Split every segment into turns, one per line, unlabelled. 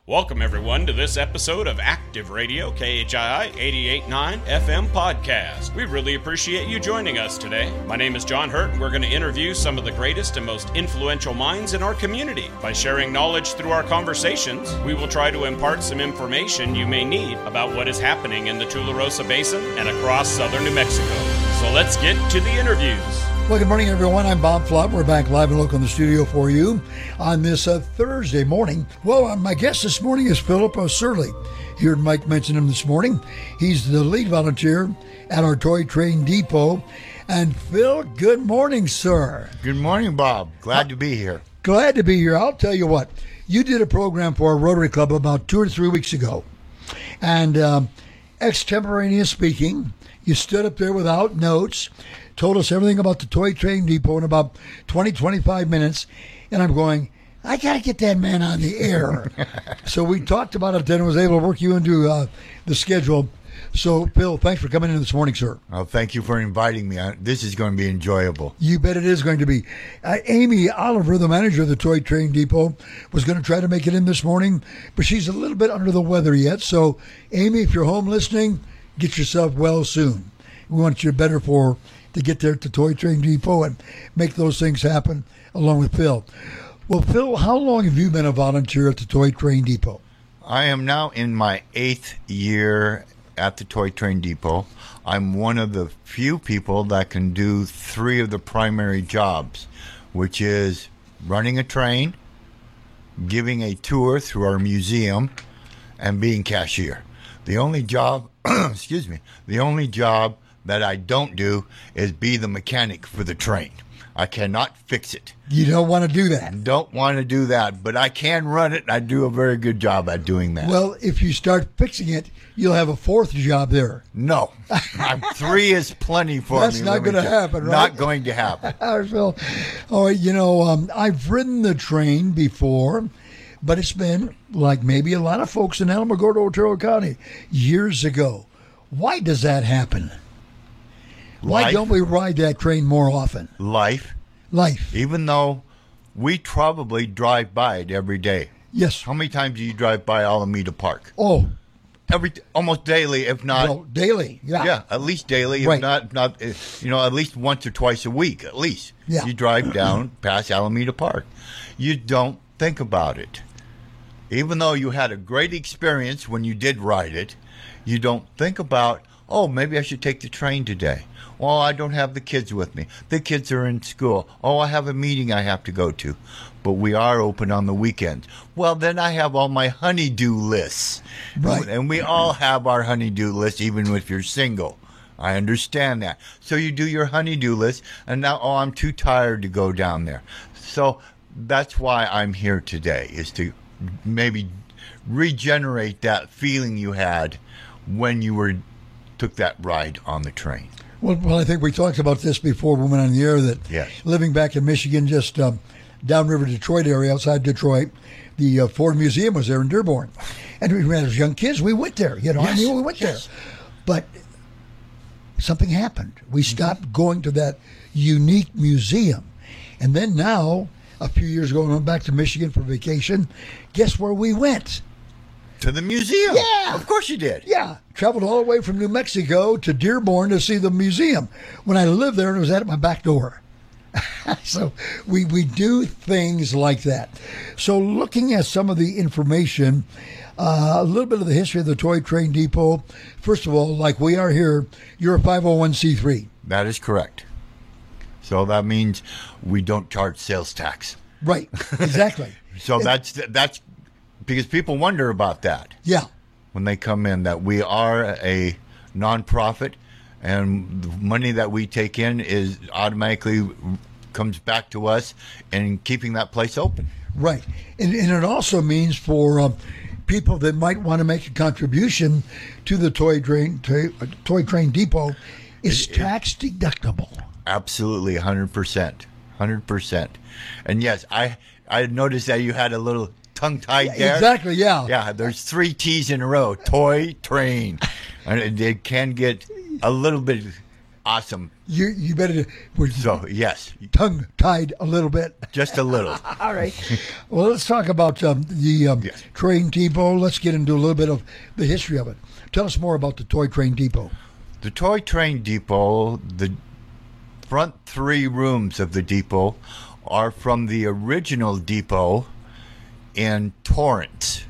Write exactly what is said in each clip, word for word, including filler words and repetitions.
Welcome, everyone, to this episode of Active Radio, K H I I eighty-eight point nine F M podcast. We really appreciate you joining us today. My name is John Hurt, and we're going to interview some of the greatest and most influential minds in our community. By sharing knowledge through our conversations, we will try to impart some information you may need about what is happening in the Tularosa Basin and across southern New Mexico. So let's get to the interviews.
Well, good morning, everyone. I'm Bob Flood. We're back live and local in the studio for you on this uh, Thursday morning. Well, uh, my guest this morning is Philip Surley. You heard Mike mention him this morning. He's the lead volunteer at our Toy Train Depot. And Phil, good morning, sir.
Good morning, Bob. Glad uh, to be here.
Glad to be here. I'll tell you what. You did a program for our Rotary Club about two or three weeks ago. And um, extemporaneous speaking, you stood up there without notes, told us everything about the Toy Train Depot in about twenty, twenty-five minutes. And I'm going, I got to get that man on the air. So we talked about it then and was able to work you into uh, the schedule. So, Phil, thanks for coming in this morning, sir.
Oh, thank you for inviting me. This is going to be enjoyable.
You bet it is going to be. Uh, Amy Oliver, the manager of the Toy Train Depot, was going to try to make it in this morning, but she's a little bit under the weather yet. So, Amy, if you're home listening, get yourself well soon. We want you better for to get there to Toy Train Depot and make those things happen along with Phil. Well, Phil, how long have you been a volunteer at the Toy Train Depot?
I am now in my eighth year at the Toy Train Depot. I'm one of the few people that can do three of the primary jobs, which is running a train, giving a tour through our museum, and being cashier. The only job, excuse me, the only job that I don't do is be the mechanic for the train. I cannot fix it.
You don't want to do that.
Don't want to do that, but I can run it, and I do a very good job at doing that.
Well, if you start fixing it, you'll have a fourth job there.
No. I'm, three is plenty for
That's
me.
That's not going to happen, right?
Not going to happen.
All right, Phil. Oh, you know, um, I've ridden the train before, but it's been, like maybe a lot of folks in Alamogordo, Otero County, years ago. Why does that happen? Why
Life.
Don't we ride that train more often?
Life.
Life.
Even though we probably drive by it every day.
Yes.
How many times do you drive by Alameda Park?
Oh.
Every almost daily, if not.
Well, daily, yeah.
Yeah, at least daily,
right.
if not, not, you know, at least once or twice a week, at least.
Yeah.
You drive down past Alameda Park. You don't think about it. Even though you had a great experience when you did ride it, you don't think about, oh, maybe I should take the train today. Oh, I don't have the kids with me. The kids are in school. Oh, I have a meeting I have to go to. But we are open on the weekends. Well, then I have all my honeydew lists.
Right.
And we all have our honeydew list, even if you're single. I understand that. So you do your honeydew list, and now, oh, I'm too tired to go down there. So that's why I'm here today, is to maybe regenerate that feeling you had when you were took that ride on the train.
Well, well, I think we talked about this before we went on the air, that
yes.
Living back in Michigan, just um, downriver Detroit area, outside Detroit, the uh, Ford Museum was there in Dearborn. And we, as young kids, we went there. You know,
yes.
I mean, we went
yes.
there. But something happened. We stopped going to that unique museum. And then now, a few years ago, we went back to Michigan for vacation. Guess where we went?
To the museum.
Yeah.
Of course you did.
Yeah. Traveled all the way from New Mexico to Dearborn to see the museum. When I lived there, it was at my back door. So we, we do things like that. So looking at some of the information, uh, a little bit of the history of the Toy Train Depot. First of all, like we are here, you're a five oh one c three.
That is correct. So that means we don't charge sales tax.
Right. Exactly.
So that's that's because people wonder about that.
Yeah.
When they come in, that we are a nonprofit, and the money that we take in is automatically comes back to us and keeping that place open.
Right. And, and it also means for um, people that might want to make a contribution to the Toy Train, to, uh, Toy Train Depot, it's it, tax deductible.
Absolutely, one hundred percent. one hundred percent. And yes, I I noticed that you had a little tongue-tied
Yeah,
there.
exactly, yeah.
Yeah, there's three T's in a row. Toy Train. And it can get a little bit awesome.
You you better we're
So, yes,
tongue tied a little bit.
just a little.
All right. Well, let's talk about um, the um,
Yes.
train depot. Let's get into a little bit of the history of it. Tell us more about the toy train depot.
The Toy Train Depot, the front three rooms of the depot are from the original depot in Torrance.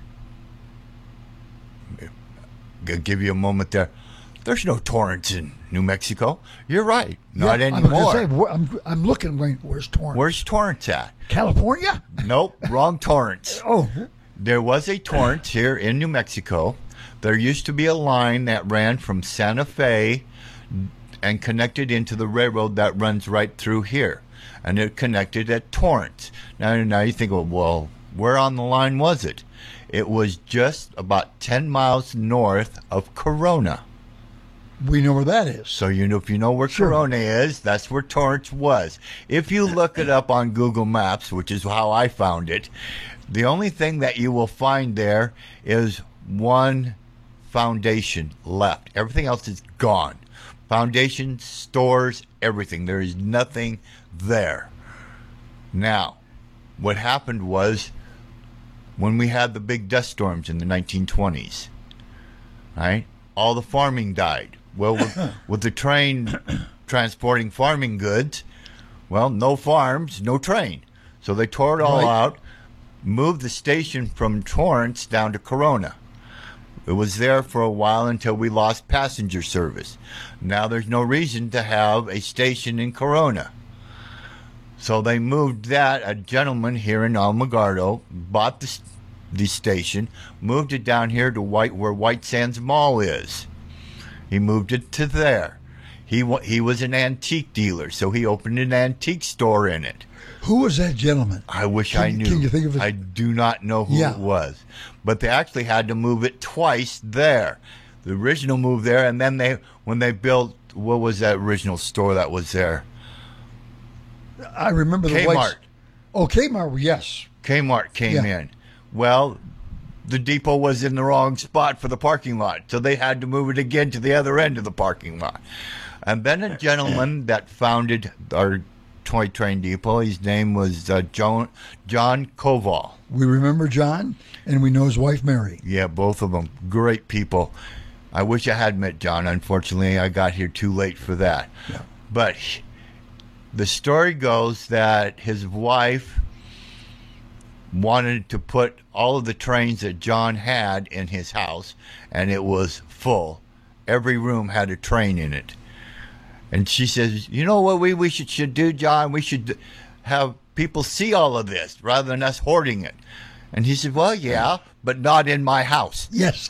I'll give you a moment there. There's no Torrance in New Mexico. You're right. Not
Yeah,
anymore.
I'm, gonna say, wh- I'm, I'm looking. Right, where's Torrance?
Where's Torrance at?
California?
Nope, wrong Torrance.
Oh,
There was a Torrance here in New Mexico. There used to be a line that ran from Santa Fe and connected into the railroad that runs right through here. And it connected at Torrance. Now, now you think, well, well, where on the line was it? It was just about ten miles north of Corona.
we know where that is.
So you know, if you know where
Sure.
Corona is, that's where Torrance was. If you look it up on Google Maps, which is how I found it, the only thing that you will find there is one foundation left. Everything else is gone. Foundation, stores, everything. There is nothing there. Now, what happened was when we had the big dust storms in the nineteen twenties, right? All the farming died. Well, with, with the train transporting farming goods, well, no farms, no train. So they tore it all
Right.
out, moved the station from Torrance down to Corona. It was there for a while until we lost passenger service. Now there's no reason to have a station in Corona. So they moved that. A gentleman here in Alamogordo bought the, the station, moved it down here to White, where White Sands Mall is. He moved it to there. He wa- he was an antique dealer, so he opened an antique store in it.
Who was that gentleman?
I wish
Can
I
you-
knew.
can you think of his-
I do not know who
Yeah.
it was. But they actually had to move it twice there. The original move there, and then they when they built, what was that original store that was there?
I remember the
Kmart.
Whites. Oh, Kmart, yes.
Kmart came
Yeah.
in. Well, the depot was in the wrong spot for the parking lot, so they had to move it again to the other end of the parking lot. And then a gentleman that founded our toy train depot, his name was uh, John, John Koval.
We remember John, and we know his wife, Mary.
Yeah, both of them. Great people. I wish I had met John. Unfortunately, I got here too late for that.
Yeah.
But he- the story goes that his wife wanted to put all of the trains that John had in his house, and it was full. Every room had a train in it. And she says, you know what we, we should, should do, John? We should have people see all of this rather than us hoarding it. And he said, well, yeah, but not in my house.
Yes.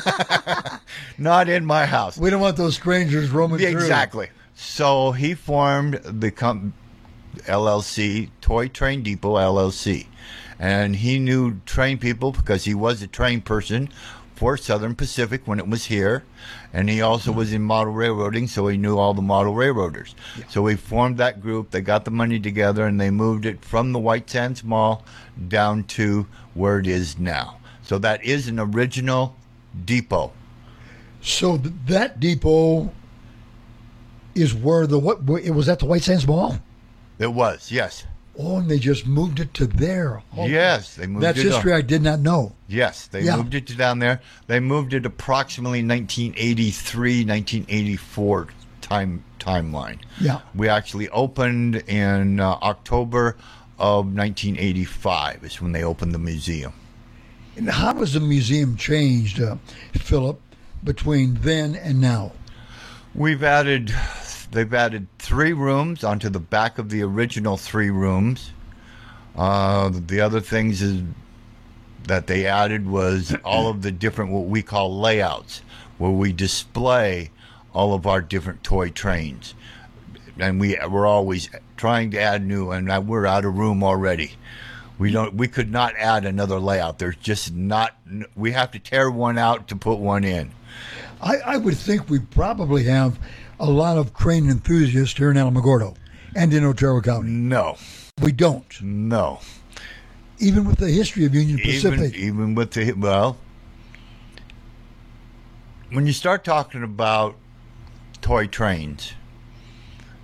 Not in my house.
We don't want those strangers roaming through.
Exactly. So he formed the com- L L C, Toy Train Depot L L C. And he knew train people because he was a train person for Southern Pacific when it was here. And he also was in model railroading, so he knew all the model railroaders.
Yeah.
So he formed that group. They got the money together, and they moved it from the White Sands Mall down to where it is now. So that is an original depot.
So th- that depot is where the what? It was at the White Sands Mall.
It was, yes.
Oh, and they just moved it to there. Oh,
Yes, they moved
that's
it.
history
up.
I did not know.
Yes, they
Yeah.
moved it to down there. They moved it approximately nineteen eighty-three, nineteen eighty-four time timeline.
Yeah.
We actually opened in uh, October of nineteen eighty-five is when they opened the museum.
And how has the museum changed, uh, Philip, between then and now?
We've added, they've added three rooms onto the back of the original three rooms. Uh, the other things is that they added was all of the different what we call layouts, where we display all of our different toy trains, and we we're always trying to add new, and we're out of room already. We don't. We could not add another layout. There's just not. We have to tear one out to put one in.
I, I would think we probably have a lot of train enthusiasts here in Alamogordo and in Otero County.
No,
We don't.
no.
Even with the history of Union
Even
Pacific.
even with the well, when you start talking about toy trains,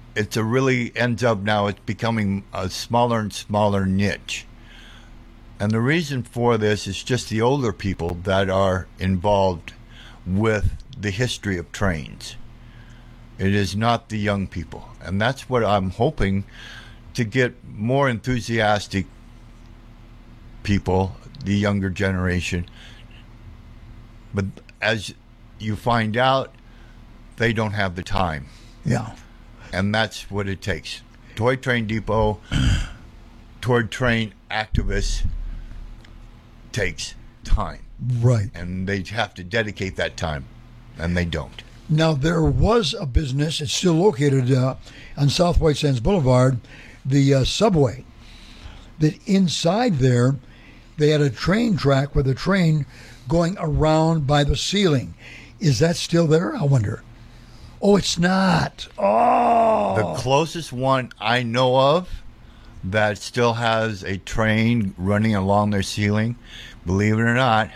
it's a really ends up now it's becoming a smaller and smaller niche. And the reason for this is just the older people that are involved with the history of trains. It is not the young people. And that's what I'm hoping to get more enthusiastic people, the younger generation. But as you find out, they don't have the time.
Yeah.
And that's what it takes. Toy Train Depot, Toy Train activists takes time.
Right.
And they have to dedicate that time, and they don't.
Now, there was a business, it's still located uh, on South White Sands Boulevard, the uh, Subway, that inside there, they had a train track with a train going around by the ceiling. Is that still there? I wonder. Oh, it's not. Oh.
The closest one I know of that still has a train running along their ceiling, believe it or not,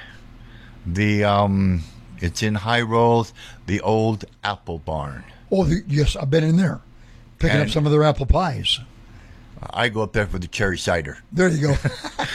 the um, it's in High Rolls, the old Apple Barn.
Oh, the, yes, I've been in there, picking
And
up some of their apple pies.
I go up there for the cherry cider.
There you go.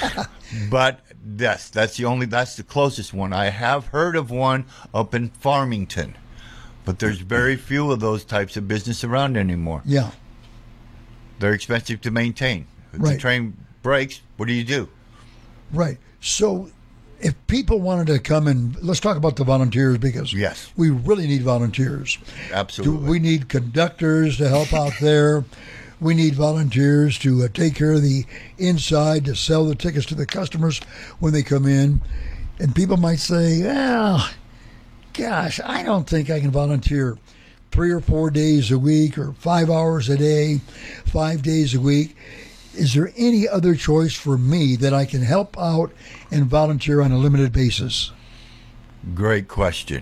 But yes, that's the only, that's the closest one. I have heard of one up in Farmington, but there's very few of those types of business around anymore.
Yeah.
They're expensive to maintain. If
Right.
the train breaks, what do you do?
Right. So if people wanted to come and let's talk about the volunteers, because
Yes.
we really need volunteers.
Absolutely.
Do we need conductors to help out there. We need volunteers to uh, take care of the inside, to sell the tickets to the customers when they come in. And people might say, well, gosh, I don't think I can volunteer three or four days a week or five hours a day, five days a week. Is there any other choice for me that I can help out and volunteer on a limited basis?
Great question.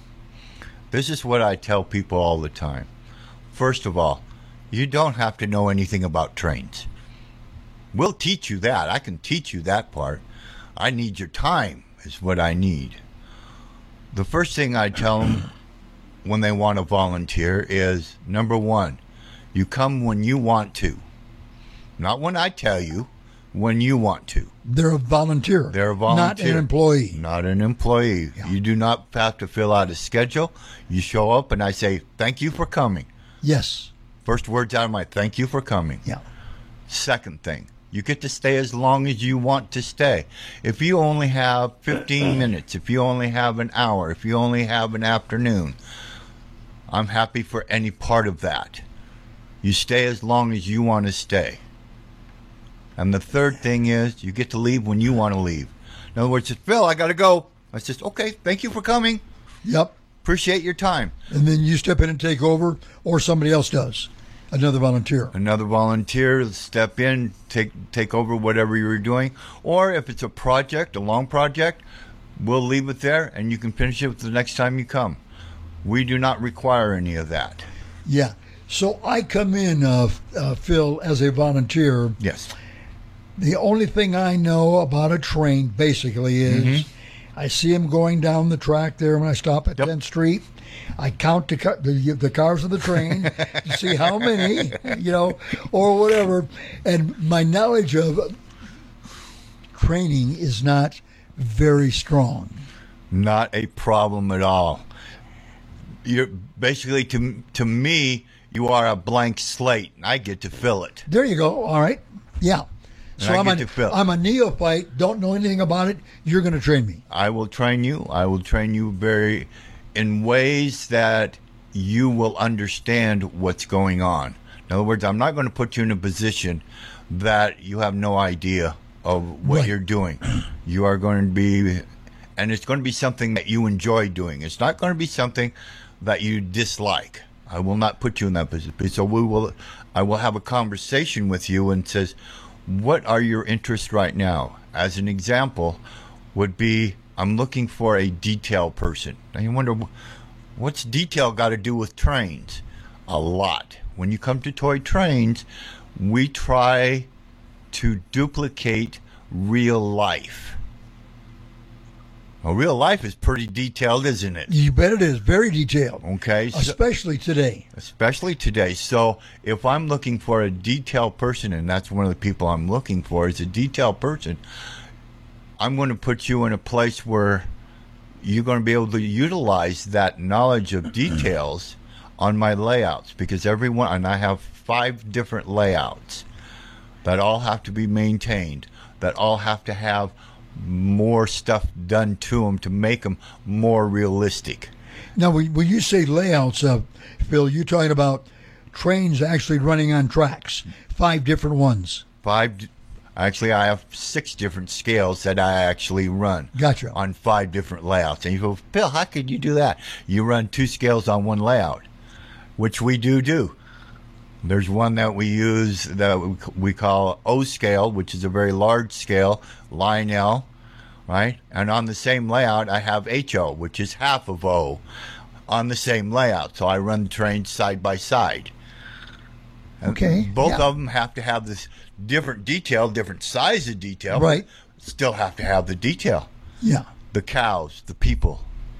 This is what I tell people all the time. First of all, you don't have to know anything about trains. We'll teach you that. I can teach you that part. I need your time is what I need. The first thing I tell them when they want to volunteer is, number one, you come when you want to. Not when I tell you, when you want to.
They're a volunteer.
They're a volunteer.
Not an employee.
Not an employee.
Yeah.
You do not have to fill out a schedule. You show up and I say, thank you for coming.
Yes.
First words out of my, thank you for coming.
Yeah.
Second thing, you get to stay as long as you want to stay. If you only have fifteen minutes, if you only have an hour, if you only have an afternoon, I'm happy for any part of that. You stay as long as you want to stay. And the third thing is you get to leave when you want to leave. In other words, Phil, I got to go. I said, okay, thank you for coming.
Yep.
Appreciate your time.
And then you step in and take over, or somebody else does. Another volunteer.
Another volunteer step in, take take over whatever you're doing. Or if it's a project, a long project, we'll leave it there and you can finish it the next time you come. We do not require any of that.
Yeah. So I come in, uh, uh, Phil, as a volunteer.
Yes.
The only thing I know about a train, basically, is
Mhm.
I see them going down the track there when I stop at
Yep.
tenth Street. I count the, ca- the the cars of the train to see how many, you know, or whatever. And my knowledge of training is not very strong.
Not a problem at all. You're basically, to to me, you are a blank slate, and I get to fill it.
There you go. All right. Yeah. So
I
I'm
get
a,
to fill.
I'm a neophyte, don't know anything about it. You're going to train me.
I will train you. I will train you very in ways that you will understand what's going on. In other words, I'm not going to put you in a position that you have no idea of what
Right.
you're doing. You are going to be, and it's going to be something that you enjoy doing. It's not going to be something that you dislike. I will not put you in that position. So we will, I will have a conversation with you and says, what are your interests right now? As an example, would be I'm looking for a detail person. Now you wonder, what's detail got to do with trains? A lot. When you come to toy trains, we try to duplicate real life. Well, real life is pretty detailed, isn't it?
You bet it is. Very detailed.
Okay. so-
Especially today.
especially today. So if I'm looking for a detailed person, and that's one of the people I'm looking for is a detailed person, I'm going to put you in a place where you're going to be able to utilize that knowledge of details on my layouts, because everyone, and I have five different layouts that all have to be maintained, that all have to have more stuff done to them to make them more realistic.
Now, when when you say layouts, uh, Phil, you're talking about trains actually running on tracks, five different ones.
Five, actually, I have six different scales that I actually run.
Gotcha.
On five different layouts. And you go, Phil, how could you do that? You run two scales on one layout, which we do do. There's one that we use that we call O scale, which is a very large scale, Lionel, right? And on the same layout, I have H O, which is half of O, on the same layout. So I run the trains side by side. And
Okay,
both
yeah.
of them have to have this different detail, different size of detail. but
Right.
Still have to have the detail.
Yeah.
The cows, the people,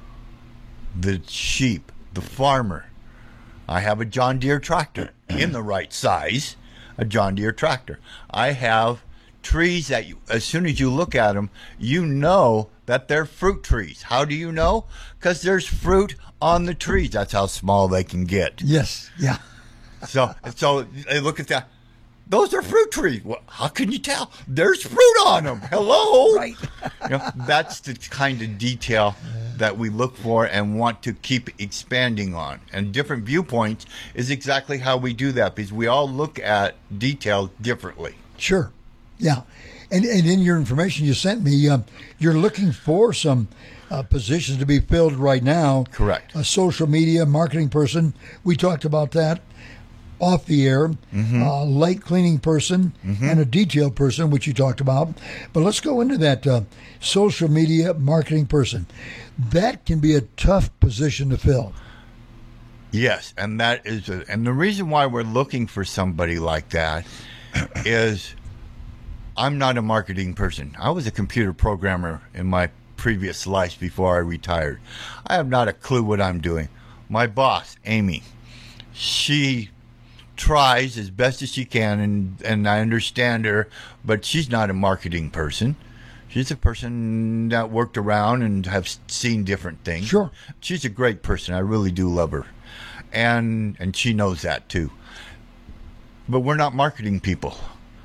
the sheep, the farmer. I have a John Deere tractor in the right size, a John Deere tractor. I have trees that you, as soon as you look at them, you know that they're fruit trees. How do you know? Because there's fruit on the trees. That's how small they can get.
Yes. Yeah.
So, so they look at that. Those are fruit trees. Well, how can you tell? There's fruit on them. Hello.
Right.
You know, that's the kind of detail that we look for and want to keep expanding on. And different viewpoints is exactly how we do that, because we all look at detail differently.
Sure. Yeah. And, and in your information you sent me, um, you're looking for some uh, positions to be filled right now.
Correct.
A social media marketing person. We talked about that off the air.
Mm-hmm.
Uh, light cleaning person and a detail person, which you talked about. But let's go into that uh, social media marketing person. That can be a tough position to fill.
Yes, and that is, a, and the reason why we're looking for somebody like that is I'm not a marketing person. I was a computer programmer in my previous life before I retired. I have not a clue what I'm doing. My boss, Amy, she tries as best as she can, and, and I understand her, but she's not a marketing person. She's a person that worked around and have seen different things.
Sure.
She's a great person. I really do love her. And and she knows that too. But we're not marketing people.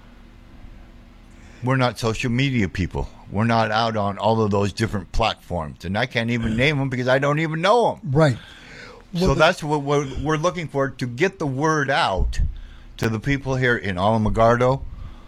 We're not social media people. We're not out on all of those different platforms. And I can't even name them because I don't even know them.
Right.
So
Well,
that's what we're, we're looking for, to get the word out to the people here in Alamogordo,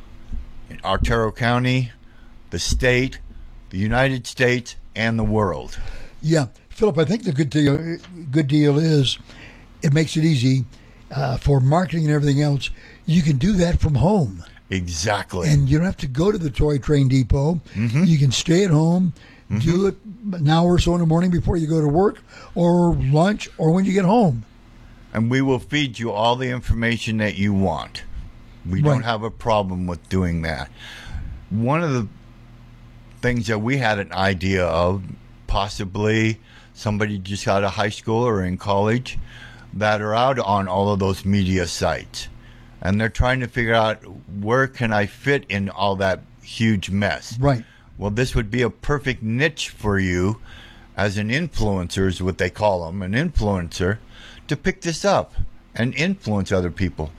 in Artero County, the state, the United States, and the world.
Yeah, Philip, I think the good deal, good deal is it makes it easy uh, for marketing and everything else. You can do that from home,
Exactly.
and you don't have to go to the Toy Train Depot. You can stay at home, do it an hour or so in the morning before you go to work, or lunch, or when you get home.
And we will feed you all the information that you want. We don't
Right.
have a problem with doing that. One of the things that we had an idea of, possibly somebody just out of high school or in college that are out on all of those media sites, and they're trying to figure out, where can I fit in all that huge mess?
Right.
Well, this would be a perfect niche for you as an influencer, is what they call them, an influencer, to pick this up and influence other people,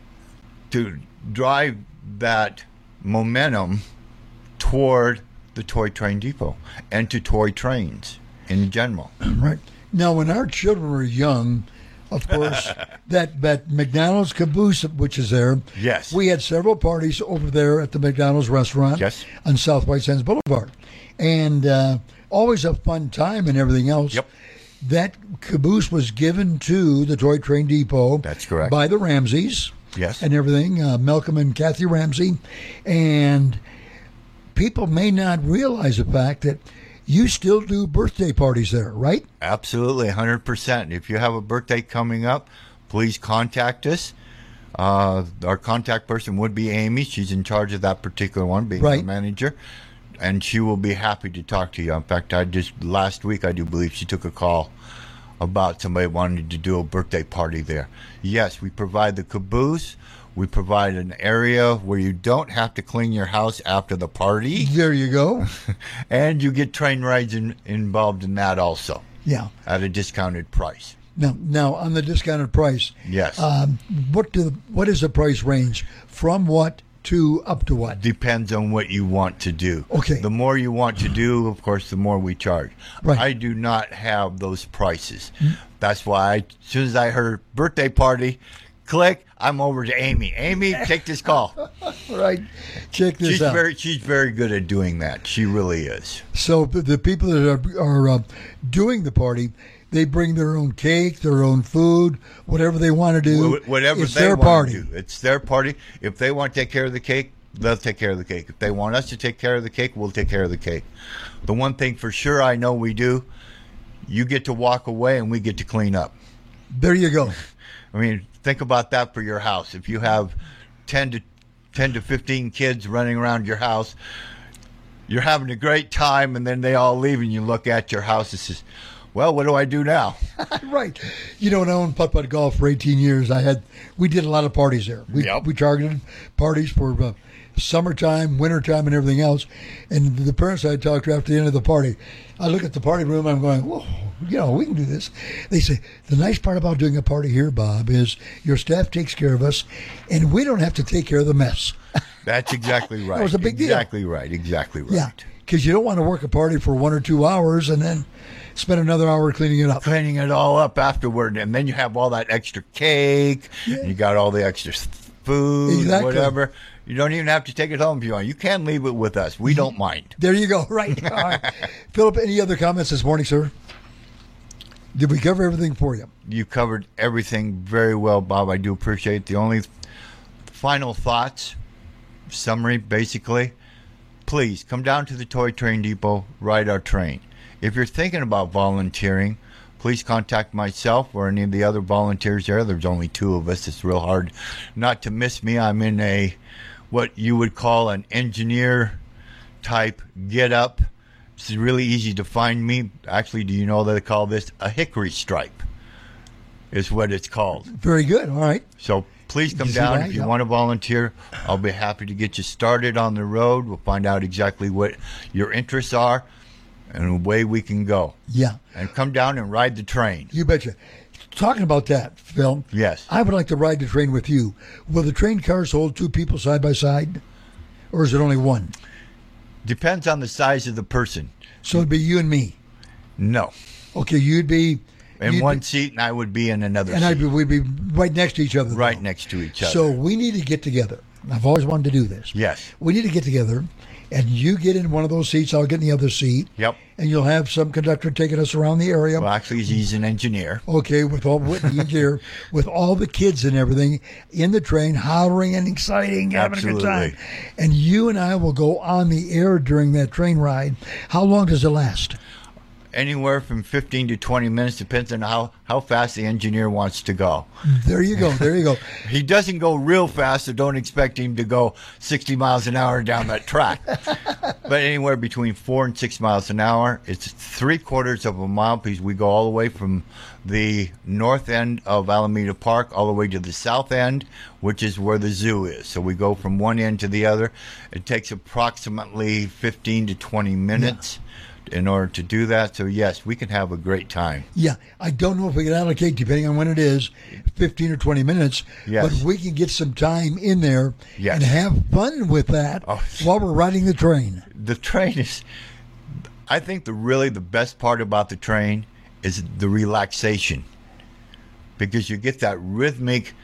to drive that momentum toward the Toy Train Depot and to toy trains in general.
Right. Now, when our children were young, of course, that, that McDonald's caboose, which is there,
Yes.
we had several parties over there at the McDonald's restaurant
Yes.
on South White Sands Boulevard. And uh, always a fun time and everything else.
Yep.
That caboose was given to the Toy Train Depot.
That's correct.
By the Ramseys.
Yes.
And everything, uh, Malcolm and Kathy Ramsey. And people may not realize the fact that you still do birthday parties there, right?
Absolutely, one hundred percent. If you have a birthday coming up, please contact us. Uh, our contact person would be Amy. She's in charge of that particular one, being
Right.
the manager. and she will be happy to talk to you. In fact, I just last week, I do believe she took a call about somebody wanting to do a birthday party there. Yes, we provide the caboose. We provide an area where you don't have to clean your house after the party.
There you go.
And you get train rides in, involved in that also.
Yeah.
At a discounted price.
Now, now on the discounted price.
Yes.
Um, what do what is the price range from what to up to what?
Depends on what you want to do.
Okay.
The more you want to do, of course, the more we charge.
Right.
I do not have those prices. Mm-hmm. That's why I, as soon as I heard birthday party, click, I'm over to Amy. Amy, take this call.
Right. Check this
she's
out.
Very, she's very good at doing that. She really is.
So the, the people that are, are uh, doing the party, they bring their own cake, their own food, whatever they want to do.
Wh- Whatever
it's
they
their
want
party.
to do. It's their party. If they want to take care of the cake, they'll take care of the cake. If they want us to take care of the cake, we'll take care of the cake. The one thing for sure I know we do, you get to walk away and we get to clean up.
There you go.
I mean, think about that for your house. If you have ten to fifteen kids running around your house, you're having a great time, and then they all leave, and you look at your house and says, well, what do I do now?
Right. You know, when I owned Putt Putt Golf for eighteen years, I had we did a lot of parties there. We,
Yep.
we targeted parties for uh, summertime, wintertime, and everything else. And the parents I talked to after the end of the party, I look at the party room, I'm going, whoa, you know, we can do this. They say, the nice part about doing a party here, Bob, is your staff takes care of us, and we don't have to take care of the mess.
That's exactly right.
That was a big deal.
Exactly right. Exactly right.
Yeah, because you don't want to work a party for one or two hours and then spend another hour cleaning it up.
Cleaning it all up afterward, and then you have all that extra cake,
Yeah.
and you got all the extra food,
Exactly.
whatever. You don't even have to take it home if you want. You can leave it with us. We don't mind.
There you go. Right. All right. Philip, any other comments this morning, sir? Did we cover everything for you?
You covered everything very well, Bob. I do appreciate it. The only final thoughts, summary, basically, please come down to the Toy Train Depot, ride our train. If you're thinking about volunteering, please contact myself or any of the other volunteers there. There's only two of us. It's real hard not to miss me. I'm in a what you would call an engineer type get up. It's really easy to find me. Actually, do you know that they call this a hickory stripe? Is what it's called.
Very good. All right.
So please come
You see
down
that?
if you
Yep.
want to volunteer. I'll be happy to get you started on the road. We'll find out exactly what your interests are and away we can go.
Yeah.
And come down and ride the train.
You betcha. Talking about that, Phil.
Yes.
I would like to ride the train with you. Will the train cars hold two people side by side? Or is it only one?
Depends on the size of the person.
So it'd be you and me.
No.
Okay, you'd be
In
you'd
one
be,
seat, and I would be in another
and
seat.
I'd be, we'd be right next to each other.
right
though.
next to each other.
So we need to get together. I've always wanted to do this.
Yes.
We need to get together, and you get in one of those seats, I'll get in the other seat.
Yep.
And you'll have some conductor taking us around the area.
Well, actually, he's an engineer.
Okay, with all Whitney here, with all the kids and everything in the train, hollering and exciting, having a good
Absolutely.
time. And you and I will go on the air during that train ride. How long does it last?
Anywhere from fifteen to twenty minutes, depends on how, how fast the engineer wants to go.
There you go. There you go.
He doesn't go real fast, so don't expect him to go sixty miles an hour down that track. But anywhere between four and six miles an hour. It's three quarters of a mile because we go all the way from the north end of Alameda Park all the way to the south end, which is where the zoo is. So we go from one end to the other. It takes approximately fifteen to twenty minutes. In order to do that. So yes, we can have a great time.
Yeah, I don't know if we can allocate, depending on when it is, fifteen or twenty minutes.
Yes.
But we can get some time in there
Yes.
and have fun with that
Oh.
while we're riding the train.
The train is, I think the really the best part about the train is the relaxation, because you get that rhythmic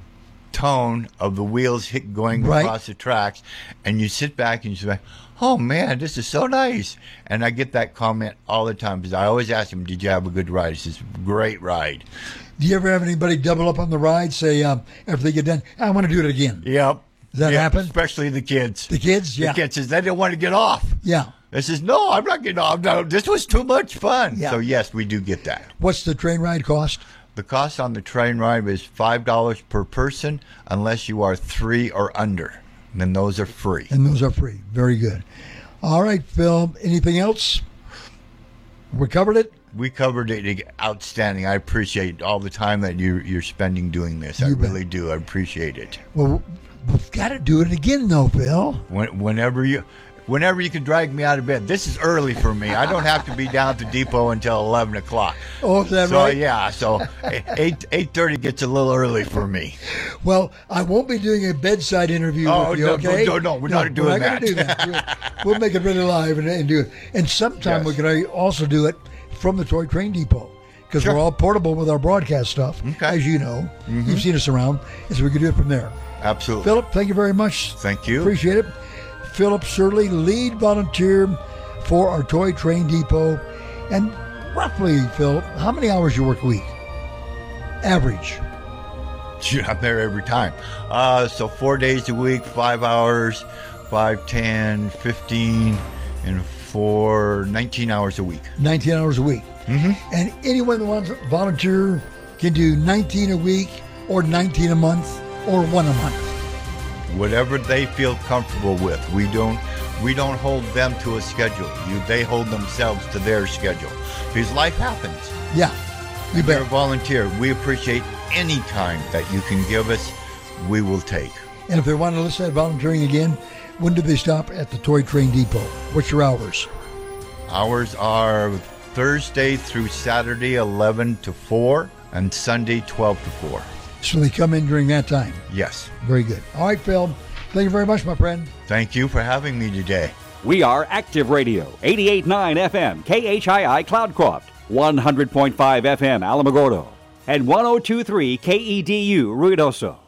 tone of the wheels hit going
Right.
across the tracks, and you sit back and you say, oh man, this is so nice. And I get that comment all the time because I always ask him, did you have a good ride? He says, great ride.
Do you ever have anybody double up on the ride, say, um, after they get done, I want to do it again?
Yep.
Does that
Yep,
happen?
Especially the kids.
The kids? Yeah.
The kids says they don't want to get off.
Yeah.
They says, no, I'm not getting off. No, this was too much fun.
Yeah.
So yes, we do get that.
What's the train ride cost?
The cost on the train ride is five dollars per person unless you are three or under. And then those are free.
And those are free. Very good. All right, Phil. Anything else? We covered it?
We covered it outstanding. I appreciate all the time that you're, you're spending doing this. I
You bet.
really do. I appreciate it.
Well, we've got to do it again, though, Phil.
When, whenever you... Whenever you can drag me out of bed. This is early for me. I don't have to be down at the depot until eleven o'clock.
Oh, is that
so,
right?
yeah, so eight eight thirty gets a little early for me.
Well, I won't be doing a bedside interview
Oh,
with you,
no,
okay?
no, no, we're not doing
we're not
that.
gonna do that. We'll, we'll make it really live and, and do it. And sometime
Yes.
we can also do it from the Toy Train Depot because
Sure.
we're all portable with our broadcast stuff,
Okay.
as you know. You've seen us around, and so we can do it from there.
Absolutely.
Philip, thank you very much.
Thank you.
Appreciate it. Philip Surley, lead volunteer for our Toy Train Depot. And roughly, Philip, how many hours you work a week? Average.
Shoot, I'm there every time. Uh, so four days a week, five hours, five, ten, fifteen, and four, nineteen hours a week.
nineteen hours a week.
Mm-hmm.
And anyone that wants to volunteer can do nineteen a week or nineteen a month or one a month.
Whatever they feel comfortable with. We don't we don't hold them to a schedule. You, they hold themselves to their schedule. Because life happens.
Yeah, you
You're a
bet.
volunteer. We appreciate any time that you can give us. We will take.
And if they want to listen to volunteering again, when do they stop at the Toy Train Depot? What's your hours?
Hours are Thursday through Saturday, eleven to four, and Sunday, twelve to four.
So they come in during that time.
Yes.
Very good. All right, Phil. Thank you very much, my friend.
Thank you for having me today.
We are Active Radio, eighty-eight point nine F M, K H I I Cloudcroft, one hundred point five F M Alamogordo, and one oh two point three K E D U Ruidoso.